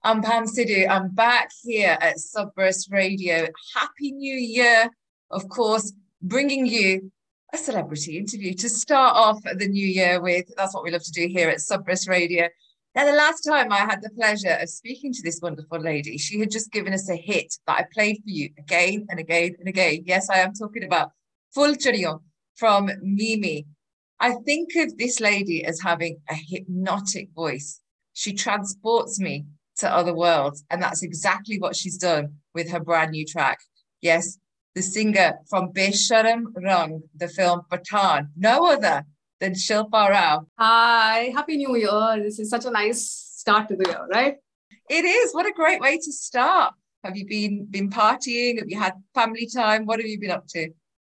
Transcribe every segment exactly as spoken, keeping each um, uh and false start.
I'm Pam Sidhu. I'm back here at Subburst Radio. Happy New Year, of course, bringing you a celebrity interview to start off the new year with. That's what we love to do here at Subburst Radio. Now, the last time I had the pleasure of speaking to this wonderful lady, she had just given us a hit that I played for you again and again and again. Yes, I am talking about Phul Chadiyon from Mimi. I think of this lady as having a hypnotic voice. She transports me to other worlds, and that's exactly what she's done with her brand new track. Yes, the singer from Besharam Rang, the film Pathaan, no other than Shilpa Rao. Hi, Happy New Year. This is such a nice start to the year, right? It is. What a great way to start. Have you been been partying? Have you had family time? What have you been up to?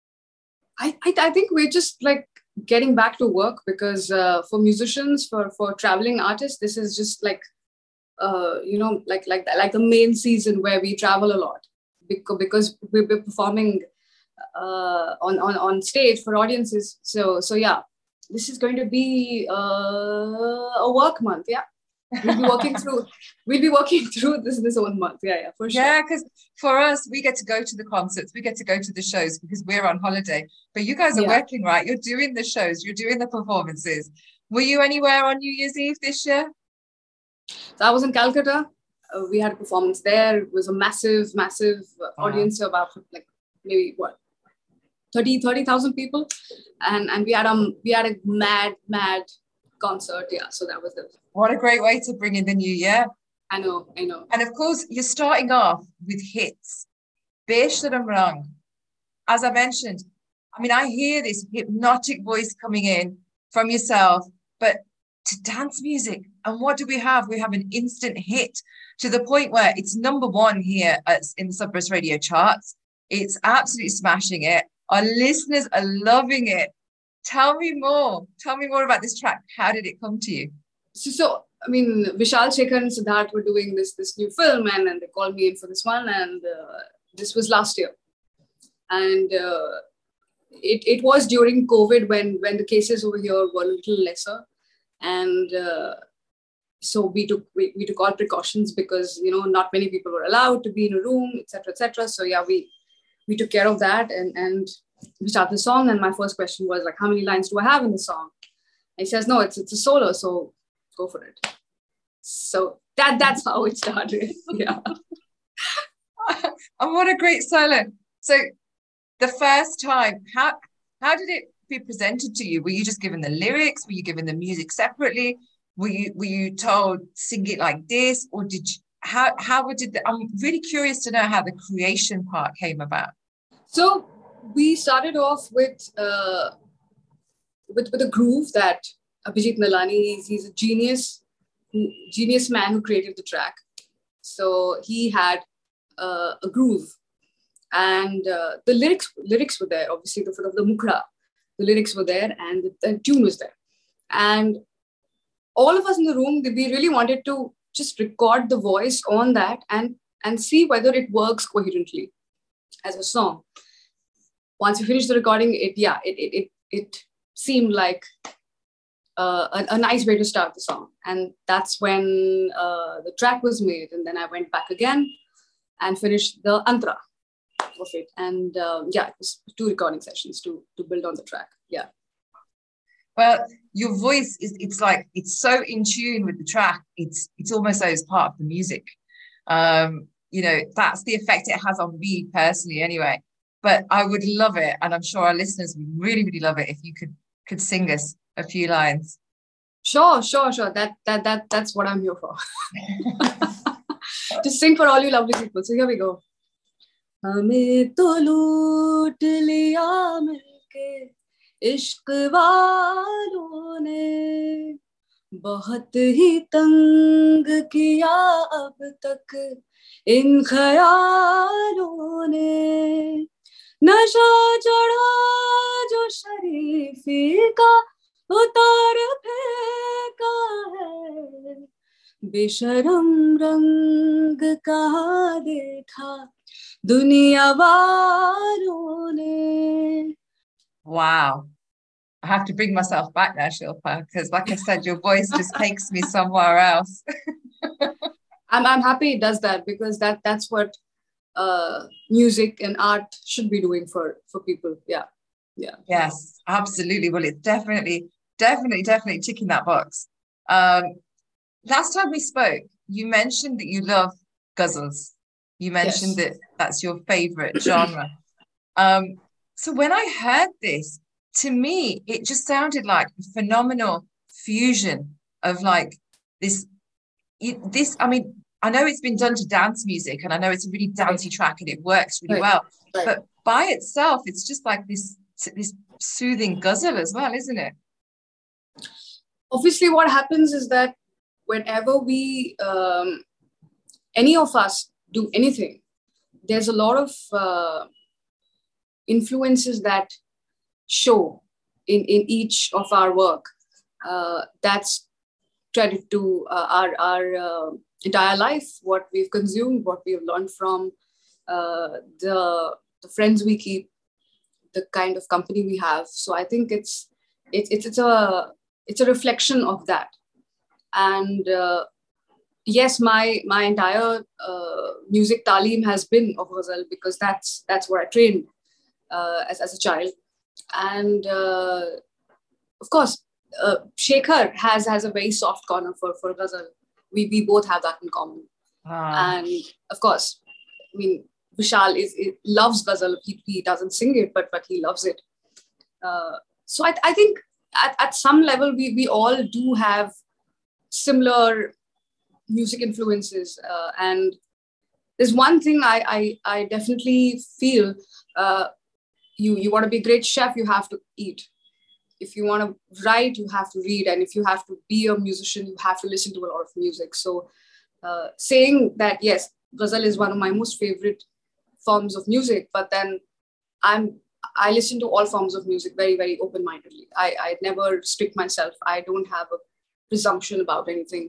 I I, I think we're just like getting back to work because uh, for musicians, for for traveling artists, this is just like uh, you know like like like the main season where we travel a lot because because we're performing uh, on on on stage for audiences. So so yeah, this is going to be uh, a work month. Yeah. We'll be working through. We'll be working through this this whole month. Yeah, yeah, for sure. Yeah, because for us, we get to go to the concerts, we get to go to the shows because we're on holiday. But you guys are Yeah. working, right? You're doing the shows, you're doing the performances. Were you anywhere on New Year's Eve this year? So I was in Calcutta. Uh, we had a performance there. It was a massive, massive uh, Wow. audience, of about like maybe what thirty thousand people, and and we had um we had a mad, mad concert. Yeah, so that was the. What a great way to bring in the new year. I know, I know. And of course, you're starting off with hits. Besharam Rang. As I mentioned, I mean, I hear this hypnotic voice coming in from yourself, but to dance music. And what do we have? We have an instant hit to the point where it's number one here at, in the Subburst Radio charts. It's absolutely smashing it. Our listeners are loving it. Tell me more. Tell me more about this track. How did it come to you? So, so I mean, Vishal Shekhar and Siddharth were doing this this new film, and, and they called me in for this one, and uh, this was last year, and uh, it it was during COVID when when the cases over here were a little lesser, and uh, so we took we, we took all precautions because you know not many people were allowed to be in a room, et cetera, et cetera. So yeah, we we took care of that, and and we started the song, and my first question was like, how many lines do I have in the song? And he says, no, it's it's a solo, so go for it. So that that's how it started. Yeah. And what a great solo. So the first time, how how did it be presented to you? Were you just given the lyrics? Were you given the music separately? Were you were you told sing it like this? Or did you how how did the, I'm really curious to know how the creation part came about. So we started off with uh with with a groove that Abhijit Nalani, he's, he's a genius, genius man who created the track. So he had uh, a groove, and uh, the lyrics lyrics were there. Obviously, the sort of the mukra, the lyrics were there, and the, the tune was there. And all of us in the room, we really wanted to just record the voice on that and and see whether it works coherently as a song. Once we finished the recording, it yeah, it it it, it seemed like Uh, a, a nice way to start the song. And that's when uh, the track was made. And then I went back again and finished the antra of it. And um, yeah, it was two recording sessions to, to build on the track. Yeah. Well, your voice is, it's like, it's so in tune with the track. It's, it's almost as part of the music. Um, you know, that's the effect it has on me personally anyway. But I would love it. And I'm sure our listeners would really, really love it if you could, could sing us a few lines. Sure, sure, sure. That that that that's what I'm here for. To sing for all you lovely people. So here we go. हमें तो लूट लिया मिलके इश्क वालों ने बहुत ही तंग किया अब तक इन ख्यालों ने नशा चढ़ा जो शरीफी का उतार फेंका है बेशरम रंग कहाँ देखा दुनिया वालों ने. Wow. I have to bring myself back now, Shilpa, because like I said, your voice just takes me somewhere else. I'm I'm happy it does that, because that that's what uh, music and art should be doing for for people. Yeah, yeah. Yes, absolutely. Well, it's definitely, definitely, definitely ticking that box. Um, last time we spoke, you mentioned that you love ghazals. You mentioned Yes. that that's your favorite genre. Um, so when I heard this, to me, it just sounded like a phenomenal fusion of like this, it, this, I mean, I know it's been done to dance music and I know it's a really dancey Right. track and it works really Right. well, Right. but by itself, it's just like this, this soothing ghazal as well, isn't it? Obviously, what happens is that whenever we, um, any of us do anything, there's a lot of uh, influences that show in, in each of our work. Uh, that's credit to uh, our, our uh, entire life, what we've consumed, what we've learned from uh, the, the friends we keep, the kind of company we have. So I think it's it's it's, it's a it's a reflection of that. And uh, yes, my my entire uh, music talim has been of ghazal, because that's that's where I trained uh, as, as a child. And uh, of course, uh, Shekhar has has a very soft corner for for ghazal. We we both have that in common. Ah, And of course, I mean, Vishal is, is loves ghazal. He, he doesn't sing it, but but he loves it. Uh, so I, I think at, at some level we we all do have similar music influences. Uh, and there's one thing I I, I definitely feel. Uh, you you want to be a great chef, you have to eat. If you want to write, you have to read, and if you have to be a musician, you have to listen to a lot of music. So uh, saying that yes, ghazal is one of my most favorite forms of music, but then I'm I listen to all forms of music very, very open-mindedly. I, I never strict myself. I don't have a presumption about anything.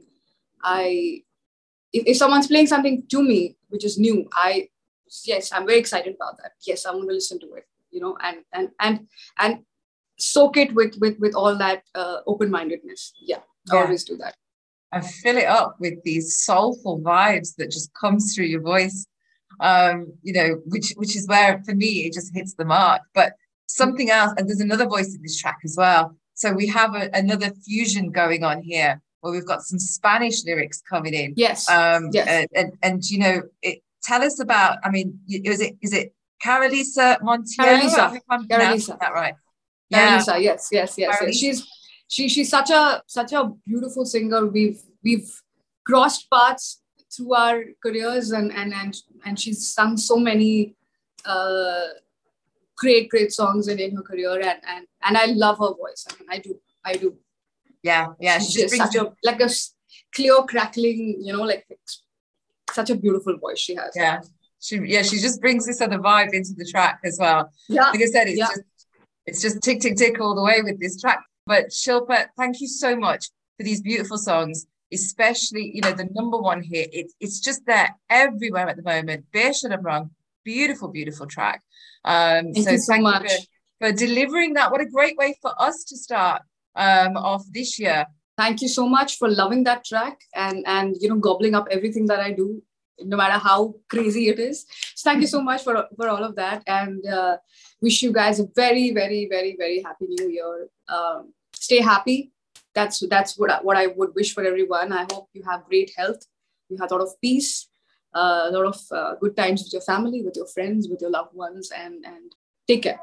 I if, if someone's playing something to me which is new, I yes, I'm very excited about that. Yes, I want to listen to it, you know, and and and and soak it with with with all that uh, open-mindedness. Yeah, I yeah. always do that. And fill it up with these soulful vibes that just comes through your voice. Um, you know, which which is where for me it just hits the mark. But something else, and there's another voice in this track as well. So we have a, another fusion going on here, where we've got some Spanish lyrics coming in. Yes. Um, yes. And, and and you know, it, tell us about. I mean, is it is it Carolisa Montiel? Carolisa. I hope I'm pronouncing that right. Yeah. Carolisa. Yes. Yes. Yes. Carolisa. Yes. She's she she's such a such a beautiful singer. We've we've crossed paths through our careers, and and and and she's sung so many uh, great great songs in, in her career, and and and I love her voice. I mean, I do, I do. Yeah, yeah. She's she just such a like a clear crackling, you know, like such a beautiful voice she has. Yeah, she yeah she just brings this other vibe into the track as well. Yeah, like I said, it's yeah. just it's just tick tick tick all the way with this track. But Shilpa, thank you so much for these beautiful songs. Especially, you know, the number one hit. It's it's just there everywhere at the moment. Besharam Rang, beautiful, beautiful track. Um, thank so you so thank much you for, for delivering that. What a great way for us to start um, off this year. Thank you so much for loving that track and and you know gobbling up everything that I do, no matter how crazy it is. So thank you so much for for all of that, and uh, wish you guys a very, very, very, very happy New Year. Um, stay happy. That's that's what I, what I would wish for everyone. I hope you have great health. You have a lot of peace, uh, a lot of uh, good times with your family, with your friends, with your loved ones, and and take care.